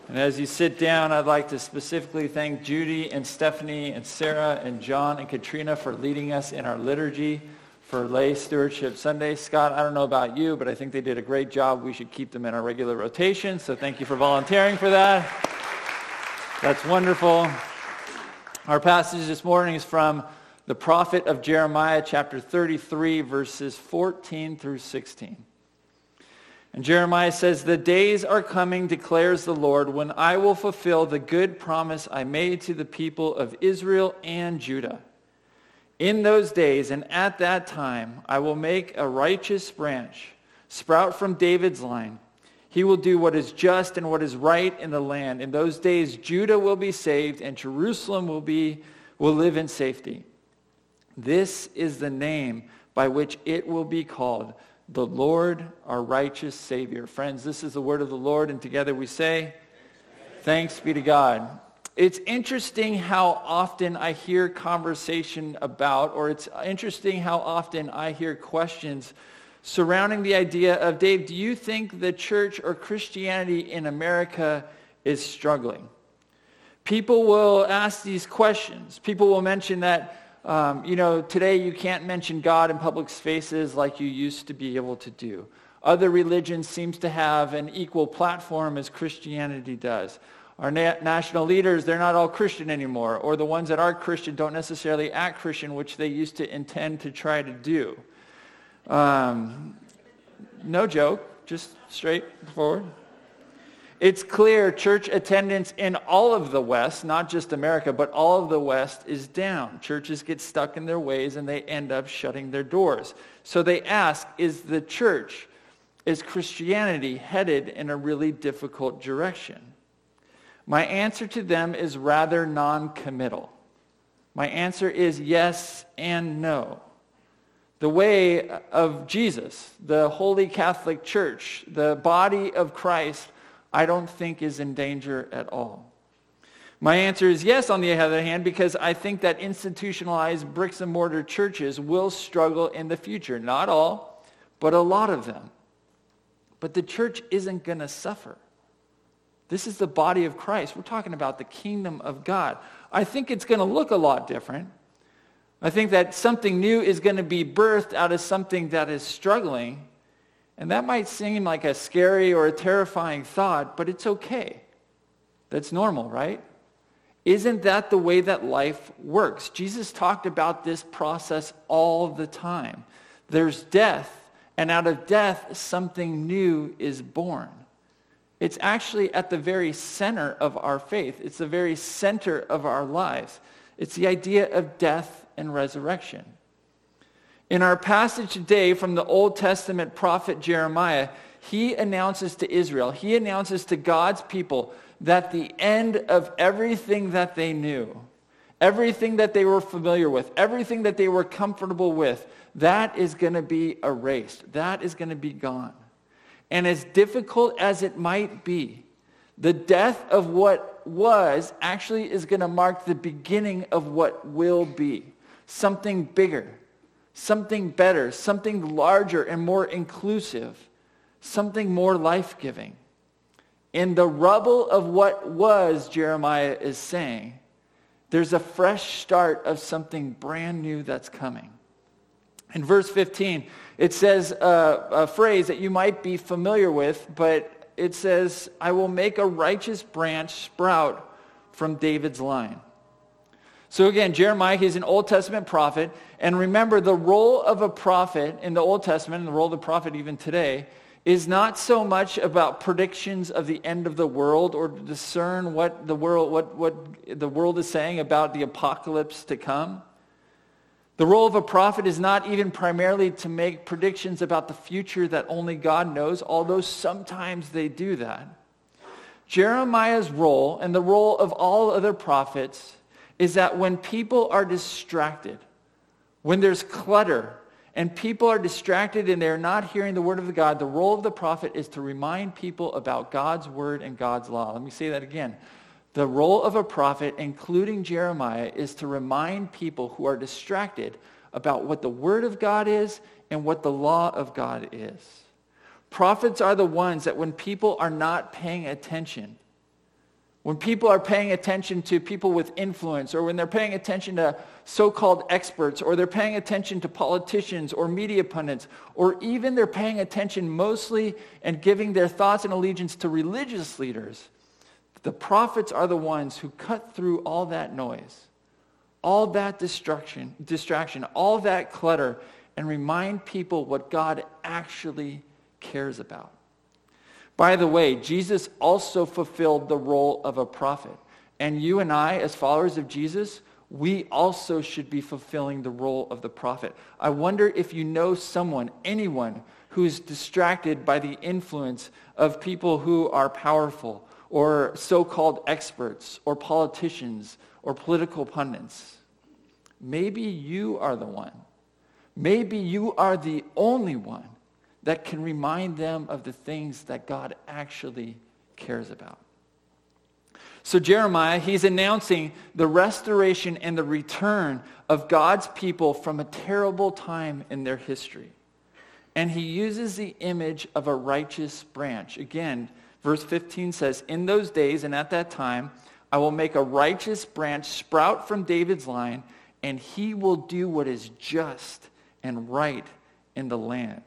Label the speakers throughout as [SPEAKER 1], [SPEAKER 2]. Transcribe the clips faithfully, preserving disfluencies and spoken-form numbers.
[SPEAKER 1] And as you sit down, I'd like to specifically thank Judy and Stephanie and Sarah and John and Katrina for leading us in our liturgy for Lay Stewardship Sunday. Scott, I don't know about you, but I think they did a great job. We should keep them in our regular rotation, so thank you for volunteering for that. That's wonderful. Our passage this morning is from the prophet of Jeremiah, chapter thirty-three, verses fourteen through sixteen. And Jeremiah says, "The days are coming, declares the Lord, when I will fulfill the good promise I made to the people of Israel and Judah. In those days and at that time, I will make a righteous branch sprout from David's line. He will do what is just and what is right in the land. In those days, Judah will be saved and Jerusalem will be will live in safety. This is the name by which it will be called, the Lord, our righteous Savior." Friends, this is the word of the Lord, and together we say, thanks be to God. It's interesting how often I hear conversation about, or it's interesting how often I hear questions surrounding the idea of, Dave, do you think the church or Christianity in America is struggling? People will ask these questions. People will mention that Um, you know, today you can't mention God in public spaces like you used to be able to do. Other religions seems to have an equal platform as Christianity does. Our na- national leaders, they're not all Christian anymore, or the ones that are Christian don't necessarily act Christian, which they used to intend to try to do. Um, no joke, just straightforward. It's clear church attendance in all of the West, not just America, but all of the West is down. Churches get stuck in their ways and they end up shutting their doors. So they ask, is the church, is Christianity headed in a really difficult direction? My answer to them is rather non-committal. My answer is yes and no. The way of Jesus, the Holy Catholic Church, the body of Christ, I don't think is in danger at all. My answer is yes, on the other hand, because I think that institutionalized bricks and mortar churches will struggle in the future. Not all, but a lot of them. But the church isn't going to suffer. This is the body of Christ. We're talking about the kingdom of God. I think it's going to look a lot different. I think that something new is going to be birthed out of something that is struggling. And that might seem like a scary or a terrifying thought, but it's okay. That's normal, right? Isn't that the way that life works? Jesus talked about this process all the time. There's death, and out of death, something new is born. It's actually at the very center of our faith. It's the very center of our lives. It's the idea of death and resurrection. In our passage today from the Old Testament prophet Jeremiah, he announces to Israel, he announces to God's people that the end of everything that they knew, everything that they were familiar with, everything that they were comfortable with, that is going to be erased. That is going to be gone. And as difficult as it might be, the death of what was actually is going to mark the beginning of what will be. Something bigger. Something better, something larger and more inclusive, something more life-giving. In the rubble of what was, Jeremiah is saying, there's a fresh start of something brand new that's coming. In verse fifteen, it says a, a phrase that you might be familiar with, but it says, "I will make a righteous branch sprout from David's line." So again, Jeremiah, he's an Old Testament prophet. And remember, the role of a prophet in the Old Testament, and the role of the prophet even today, is not so much about predictions of the end of the world or to discern what the world, what, what the world is saying about the apocalypse to come. The role of a prophet is not even primarily to make predictions about the future that only God knows, although sometimes they do that. Jeremiah's role, and the role of all other prophets, is that when people are distracted, when there's clutter, and people are distracted and they're not hearing the word of God, the role of the prophet is to remind people about God's word and God's law. Let me say that again. The role of a prophet, including Jeremiah, is to remind people who are distracted about what the word of God is and what the law of God is. Prophets are the ones that when people are not paying attention, When people are paying attention to people with influence, or when they're paying attention to so-called experts, or they're paying attention to politicians or media pundits, or even they're paying attention mostly and giving their thoughts and allegiance to religious leaders, the prophets are the ones who cut through all that noise, all that distraction, distraction, all that clutter, and remind people what God actually cares about. By the way, Jesus also fulfilled the role of a prophet. And you and I, as followers of Jesus, we also should be fulfilling the role of the prophet. I wonder if you know someone, anyone, who is distracted by the influence of people who are powerful, or so-called experts, or politicians, or political pundits. Maybe you are the one. Maybe you are the only one that can remind them of the things that God actually cares about. So Jeremiah, he's announcing the restoration and the return of God's people from a terrible time in their history. And he uses the image of a righteous branch. Again, verse fifteen says, "In those days and at that time, I will make a righteous branch sprout from David's line, and he will do what is just and right in the land."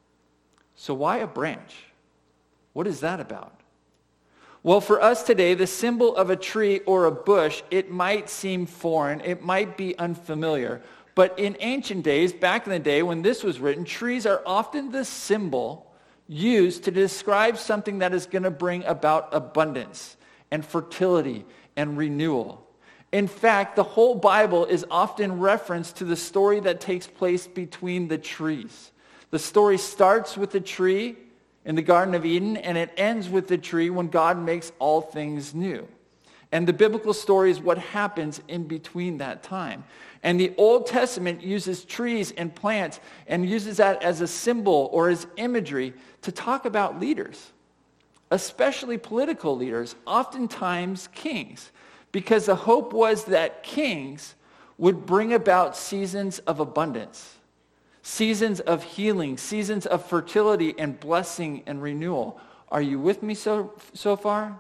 [SPEAKER 1] So why a branch? What is that about? Well, for us today, the symbol of a tree or a bush, it might seem foreign, it might be unfamiliar. But in ancient days, back in the day when this was written, trees are often the symbol used to describe something that is going to bring about abundance and fertility and renewal. In fact, the whole Bible is often referenced to the story that takes place between the trees. The story starts with the tree in the Garden of Eden, and it ends with the tree when God makes all things new. And the biblical story is what happens in between that time. And the Old Testament uses trees and plants and uses that as a symbol or as imagery to talk about leaders, especially political leaders, oftentimes kings, because the hope was that kings would bring about seasons of abundance, seasons of healing, seasons of fertility and blessing and renewal. Are you with me so so far?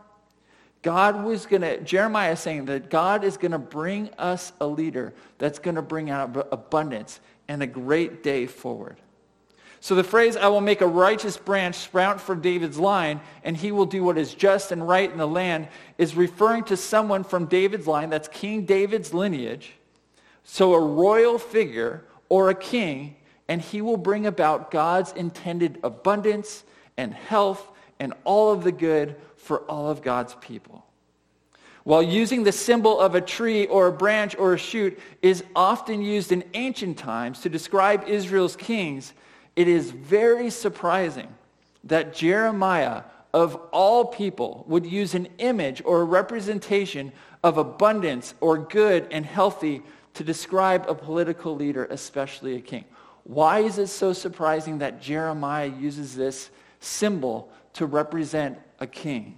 [SPEAKER 1] God was going to, Jeremiah is saying that God is going to bring us a leader that's going to bring out abundance and a great day forward. So the phrase, "I will make a righteous branch sprout from David's line, and he will do what is just and right in the land," is referring to someone from David's line, that's King David's lineage, so a royal figure or a king, and he will bring about God's intended abundance and health and all of the good for all of God's people. While using the symbol of a tree or a branch or a shoot is often used in ancient times to describe Israel's kings, it is very surprising that Jeremiah, of all people, would use an image or a representation of abundance or good and healthy to describe a political leader, especially a king. Why is it so surprising that Jeremiah uses this symbol to represent a king?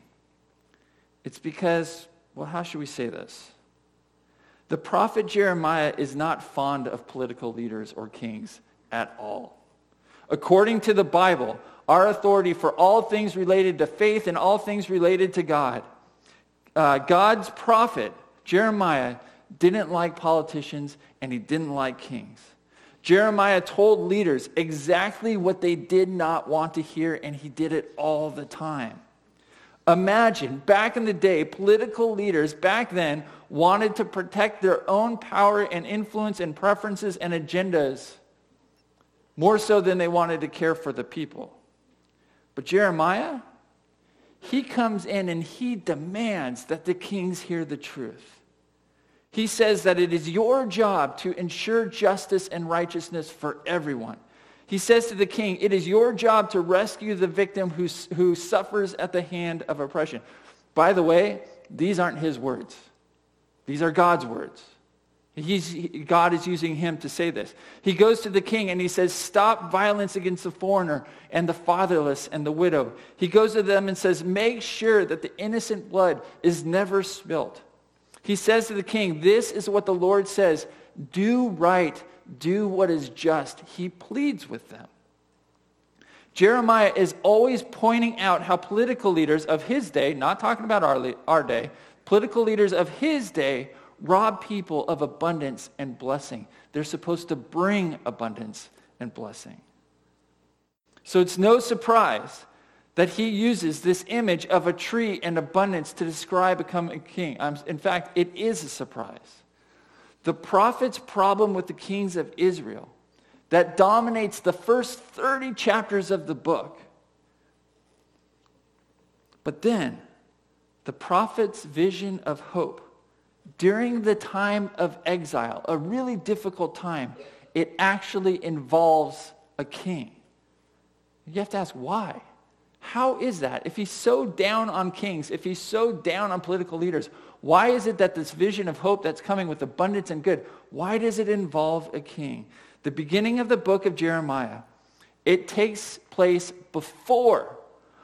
[SPEAKER 1] It's because, well, how should we say this? The prophet Jeremiah is not fond of political leaders or kings at all. According to the Bible, our authority for all things related to faith and all things related to God, uh, God's prophet, Jeremiah, didn't like politicians and he didn't like kings. Jeremiah told leaders exactly what they did not want to hear, and he did it all the time. Imagine, back in the day, political leaders back then wanted to protect their own power and influence and preferences and agendas more so than they wanted to care for the people. But Jeremiah, he comes in and he demands that the kings hear the truth. He says that it is your job to ensure justice and righteousness for everyone. He says to the king, it is your job to rescue the victim who, who suffers at the hand of oppression. By the way, these aren't his words. These are God's words. He's, God is using him to say this. He goes to the king and he says, stop violence against the foreigner and the fatherless and the widow. He goes to them and says, make sure that the innocent blood is never spilt. He says to the king, this is what the Lord says, do right, do what is just. He pleads with them. Jeremiah is always pointing out how political leaders of his day, not talking about our, our day, Political leaders of his day rob people of abundance and blessing. They're supposed to bring abundance and blessing. So it's no surprise that he uses this image of a tree and abundance to describe becoming a king. Um, in fact, it is a surprise. The prophet's problem with the kings of Israel that dominates the first thirty chapters of the book. But then, the prophet's vision of hope during the time of exile, a really difficult time, it actually involves a king. You have to ask, why? How is that? If he's so down on kings, if he's so down on political leaders, why is it that this vision of hope that's coming with abundance and good, why does it involve a king? The beginning of the book of Jeremiah, it takes place before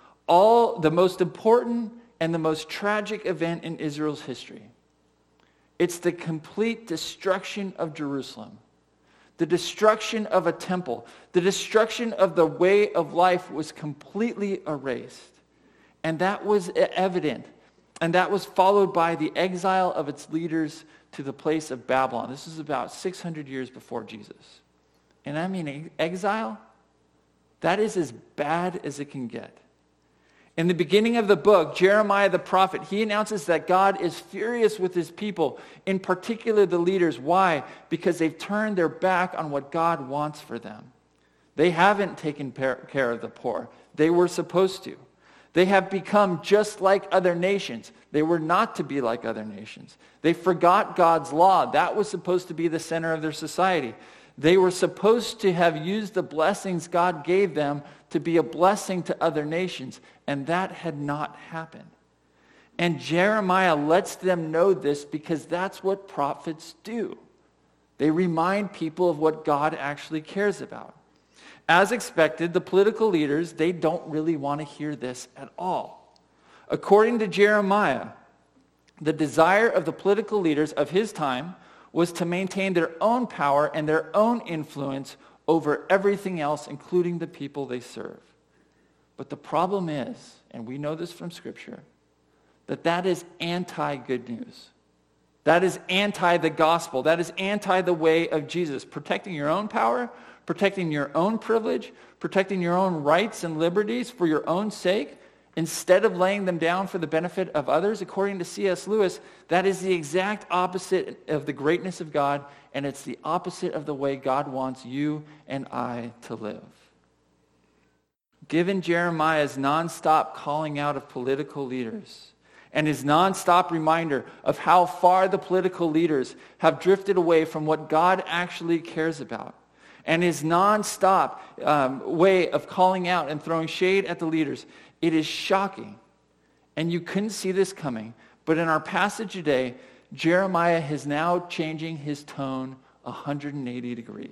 [SPEAKER 1] all the most important and the most tragic event in Israel's history. It's the complete destruction of Jerusalem, the destruction of a temple, the destruction of the way of life was completely erased. And that was evident. And that was followed by the exile of its leaders to the place of Babylon. This is about six hundred years before Jesus. And I mean, exile, that is as bad as it can get. In the beginning of the book, Jeremiah the prophet, he announces that God is furious with his people, in particular the leaders. Why? Because they've turned their back on what God wants for them. They haven't taken care of the poor. They were supposed to. They have become just like other nations. They were not to be like other nations. They forgot God's law. That was supposed to be the center of their society. They were supposed to have used the blessings God gave them to be a blessing to other nations, and that had not happened. And Jeremiah lets them know this because that's what prophets do. They remind people of what God actually cares about. As expected, the political leaders, they don't really want to hear this at all. According to Jeremiah, the desire of the political leaders of his time was to maintain their own power and their own influence over everything else, including the people they serve. But the problem is, and we know this from Scripture, that that is anti-good news. That is anti the gospel. That is anti the way of Jesus. Protecting your own power, protecting your own privilege, protecting your own rights and liberties for your own sake, instead of laying them down for the benefit of others, according to C S Lewis, that is the exact opposite of the greatness of God, and it's the opposite of the way God wants you and I to live. Given Jeremiah's nonstop calling out of political leaders and his nonstop reminder of how far the political leaders have drifted away from what God actually cares about, and his nonstop um, way of calling out and throwing shade at the leaders, it is shocking. And you couldn't see this coming. But in our passage today, Jeremiah is now changing his tone one hundred eighty degrees.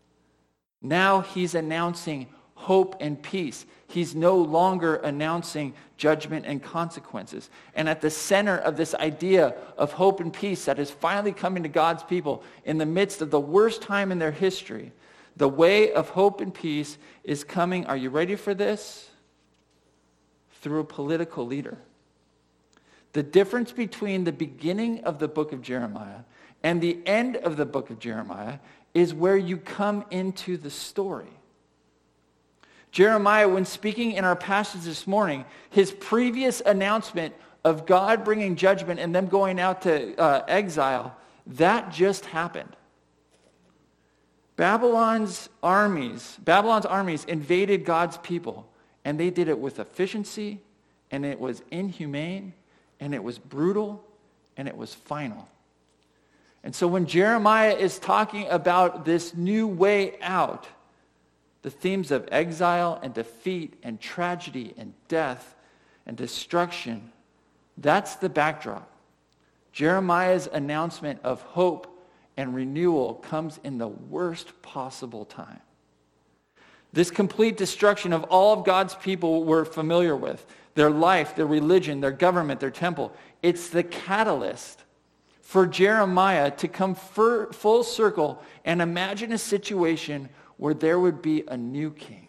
[SPEAKER 1] Now he's announcing hope and peace. He's no longer announcing judgment and consequences. And at the center of this idea of hope and peace that is finally coming to God's people in the midst of the worst time in their history, the way of hope and peace is coming, are you ready for this? Through a political leader. The difference between the beginning of the book of Jeremiah and the end of the book of Jeremiah is where you come into the story. Jeremiah, when speaking in our passage this morning, his previous announcement of God bringing judgment and them going out to uh, exile, that just happened. Babylon's armies, Babylon's armies invaded God's people, and they did it with efficiency, and it was inhumane, and it was brutal, and it was final. And so when Jeremiah is talking about this new way out, the themes of exile and defeat and tragedy and death and destruction, that's the backdrop. Jeremiah's announcement of hope and renewal comes in the worst possible time. This complete destruction of all of God's people we're familiar with, their life, their religion, their government, their temple, it's the catalyst for Jeremiah to come fur, full circle and imagine a situation where there would be a new king.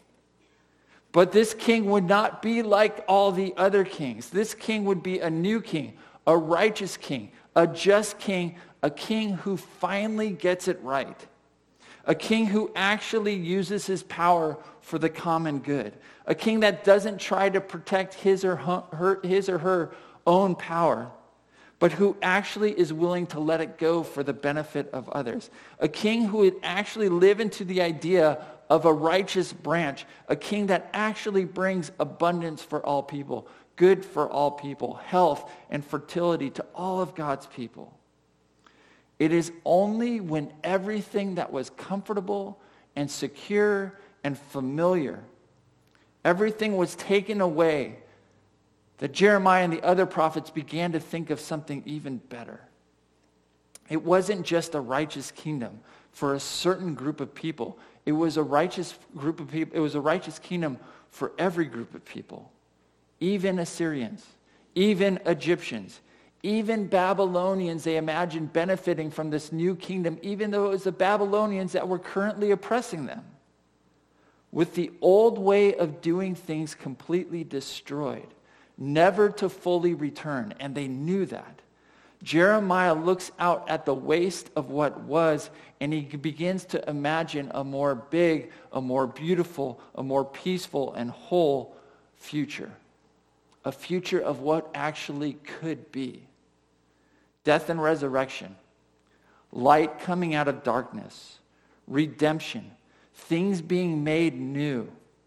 [SPEAKER 1] But this king would not be like all the other kings. This king would be a new king, a righteous king, a just king, a king who finally gets it right, a king who actually uses his power for the common good, a king that doesn't try to protect his or her, his or her own power, but who actually is willing to let it go for the benefit of others. A king who would actually live into the idea of a righteous branch, a king that actually brings abundance for all people, good for all people, health and fertility to all of God's people. It is only when everything that was comfortable and secure and familiar, everything was taken away, that Jeremiah and the other prophets began to think of something even better. It wasn't just a righteous kingdom for a certain group of people. It was a righteous group of people. It was a righteous kingdom for every group of people, even Assyrians, even Egyptians, even Babylonians. They imagined benefiting from this new kingdom, even though it was the Babylonians that were currently oppressing them, with the old way of doing things completely destroyed, never to fully return, and they knew that. Jeremiah looks out at the waste of what was, and he begins to imagine a more big, a more beautiful, a more peaceful and whole future. A future of what actually could be. Death and resurrection, light coming out of darkness, redemption, things being made new,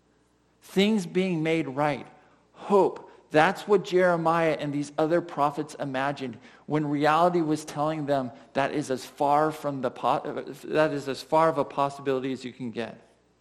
[SPEAKER 1] things being made right, hope. That's what Jeremiah and these other prophets imagined when reality was telling them that is as far from the that is as far of a possibility as you can get.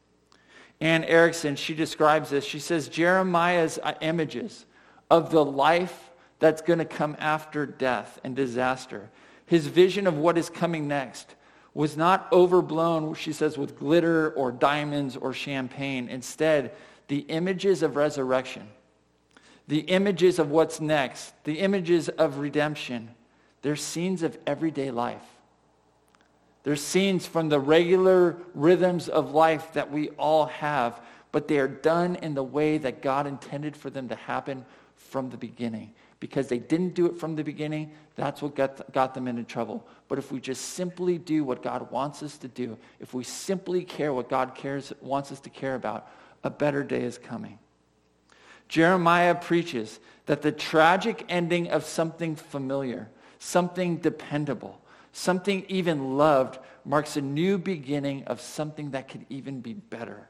[SPEAKER 1] Ann Erickson, she describes this. She says Jeremiah's images of the life that's going to come after death and disaster, his vision of what is coming next, was not overblown, she says, with glitter or diamonds or champagne. Instead, the images of resurrection, the images of what's next, the images of redemption, they're scenes of everyday life. They're scenes from the regular rhythms of life that we all have, but they are done in the way that God intended for them to happen from the beginning. Because they didn't do it from the beginning, that's what got, got them into trouble. But if we just simply do what God wants us to do, if we simply care what God cares wants us to care about, a better day is coming. Jeremiah preaches that the tragic ending of something familiar, something dependable, something even loved, marks a new beginning of something that could even be better.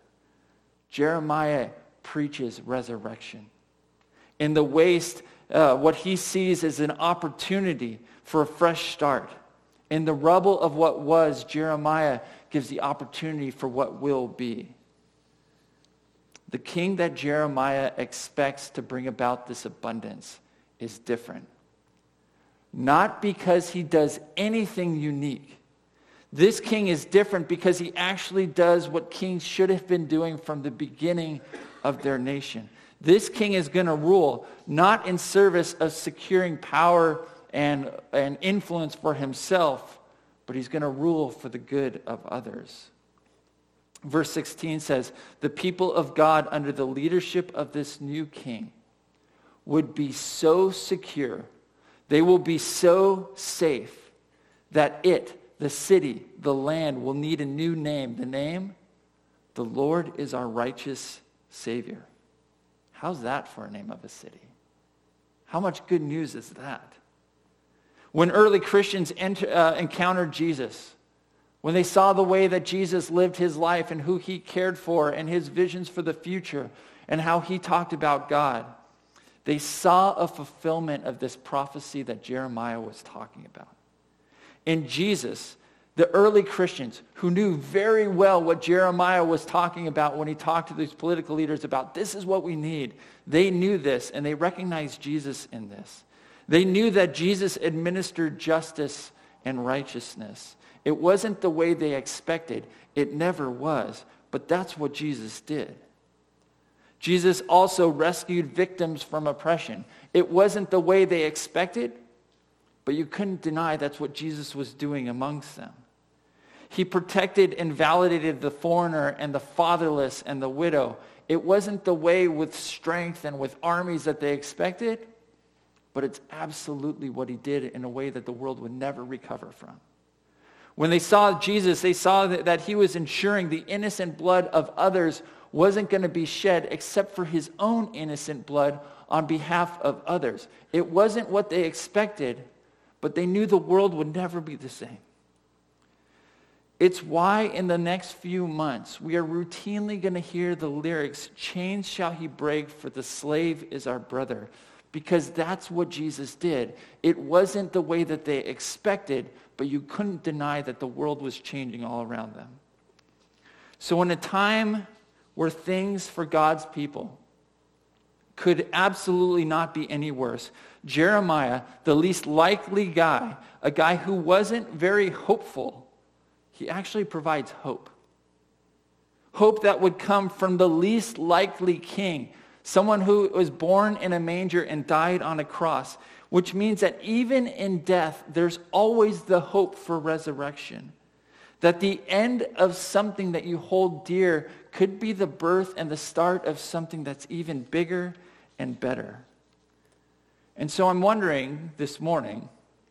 [SPEAKER 1] Jeremiah preaches resurrection. In the waste, uh, what he sees is an opportunity for a fresh start. In the rubble of what was, Jeremiah gives the opportunity for what will be. The king that Jeremiah expects to bring about this abundance is different. Not because he does anything unique. This king is different because he actually does what kings should have been doing from the beginning of their nation. This king is going to rule not in service of securing power and, and influence for himself, but he's going to rule for the good of others. Verse sixteen says, the people of God under the leadership of this new king would be so secure, they will be so safe that it, the city, the land, will need a new name. The name, the Lord is our righteous Savior. How's that for a name of a city? How much good news is that? When early Christians enter, uh, encountered Jesus, when they saw the way that Jesus lived his life and who he cared for and his visions for the future and how he talked about God, they saw a fulfillment of this prophecy that Jeremiah was talking about. In Jesus, the early Christians who knew very well what Jeremiah was talking about when he talked to these political leaders about this is what we need, they knew this and they recognized Jesus in this. They knew that Jesus administered justice and righteousness. It wasn't the way they expected. It never was. But that's what Jesus did. Jesus also rescued victims from oppression. It wasn't the way they expected, but you couldn't deny that's what Jesus was doing amongst them. He protected and validated the foreigner and the fatherless and the widow. It wasn't the way with strength and with armies that they expected, but it's absolutely what he did in a way that the world would never recover from. When they saw Jesus, they saw that, that he was ensuring the innocent blood of others wasn't going to be shed except for his own innocent blood on behalf of others. It wasn't what they expected, but they knew the world would never be the same. It's why in the next few months we are routinely going to hear the lyrics, "Chains shall he break, for the slave is our brother," because that's what Jesus did. It wasn't the way that they expected, but you couldn't deny that the world was changing all around them. So in a time where things for God's people could absolutely not be any worse, Jeremiah, the least likely guy, a guy who wasn't very hopeful, he actually provides hope. Hope that would come from the least likely king, someone who was born in a manger and died on a cross, which means that even in death, there's always the hope for resurrection. That the end of something that you hold dear could be the birth and the start of something that's even bigger and better. And so I'm wondering this morning,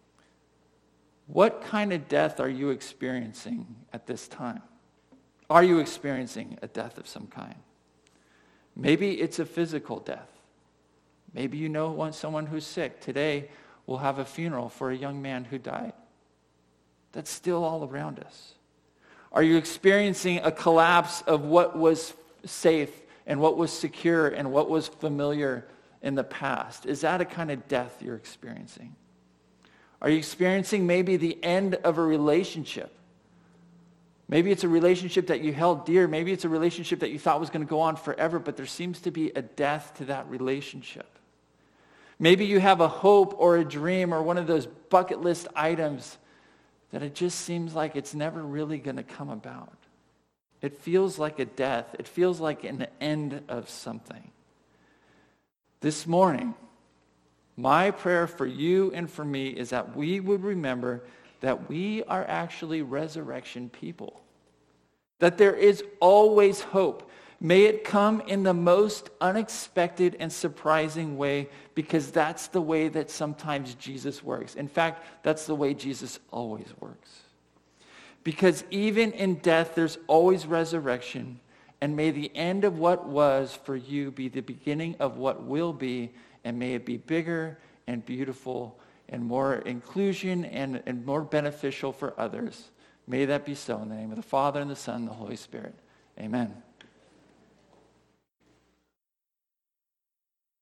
[SPEAKER 1] what kind of death are you experiencing at this time? Are you experiencing a death of some kind? Maybe it's a physical death. Maybe you know one, someone who's sick. Today, we'll have a funeral for a young man who died. That's still all around us. Are you experiencing a collapse of what was safe and what was secure and what was familiar in the past? Is that a kind of death you're experiencing? Are you experiencing maybe the end of a relationship? Maybe it's a relationship that you held dear. Maybe it's a relationship that you thought was going to go on forever, but there seems to be a death to that relationship. Maybe you have a hope or a dream or one of those bucket list items that it just seems like it's never really going to come about. It feels like a death. It feels like an end of something. This morning, my prayer for you and for me is that we would remember that we are actually resurrection people. That there is always hope. May it come in the most unexpected and surprising way, because that's the way that sometimes Jesus works. In fact, that's the way Jesus always works. Because even in death, there's always resurrection. And may the end of what was for you be the beginning of what will be, and may it be bigger and beautiful and more inclusion and, and more beneficial for others. May that be so in the name of the Father and the Son and the Holy Spirit. Amen.